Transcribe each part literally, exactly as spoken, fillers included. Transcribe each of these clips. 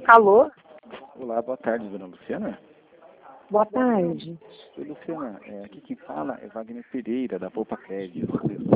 Alô? Olá, boa tarde, dona Luciana. Boa tarde. Oi, Luciana, é, aqui quem fala é Wagner Pereira, da Poupa Crédito,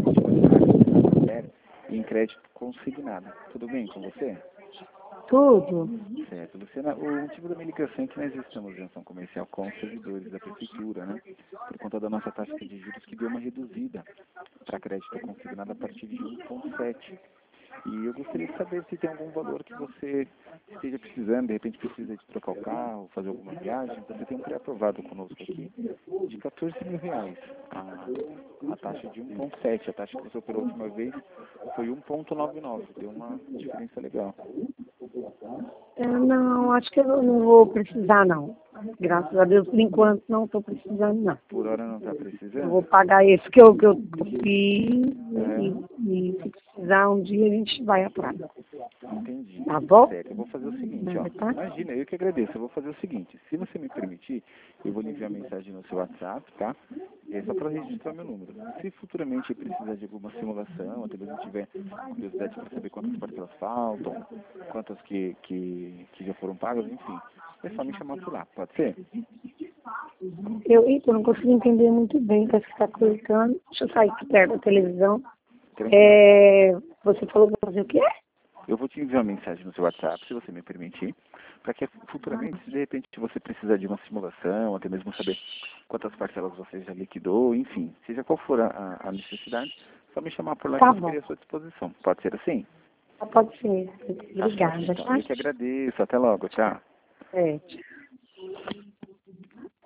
e em crédito consignado. Tudo bem com você? Tudo? Certo, Luciana, o motivo da minha ligação é que nós estamos em ação comercial com os servidores da prefeitura, né? Por conta da nossa taxa de juros que deu uma reduzida para crédito consignado a partir de um vírgula sete. E eu gostaria de saber se tem algum valor que você esteja precisando, de repente precisa de trocar o carro, fazer alguma viagem. Você tem um pré-aprovado conosco aqui de quatorze mil reais. A, a taxa de um vírgula sete, a taxa que você operou a última vez foi um vírgula noventa e nove, deu uma diferença legal. É, não, acho que eu não vou precisar, não. Graças a Deus, por enquanto, não estou precisando, não. Por hora não está Eu precisando? vou pagar esse que eu, que eu fiz É. e, e se precisar um dia a gente vai atrás. Entendi. Tá bom? Certo, eu vou fazer o seguinte, ó. Tá? Imagina, eu que agradeço. Eu vou fazer o seguinte, se você me permitir, eu vou lhe enviar mensagem no seu WhatsApp, tá? É só para registrar meu número. Se futuramente precisar de alguma simulação, até mesmo tiver curiosidade para saber quantas parcelas faltam, quantas que, que, que já foram pagas, enfim, é só me chamar por lá, pode ser? Eu, eita, eu não consigo entender muito bem, parece que está cortando. Deixa eu sair aqui perto da televisão. Tranquilo. É, você falou que vai fazer o quê? Eu vou te enviar uma mensagem no seu WhatsApp, se você me permitir, para que futuramente, se de repente você precisar de uma simulação, até mesmo saber quantas parcelas você já liquidou, enfim, seja qual for a, a necessidade, só me chamar por lá Tá que eu bom. ficarei à sua disposição. Pode ser assim? Pode ser. Tá certo, Obrigada, então. tá? Eu que agradeço. Até logo. Tchau. É.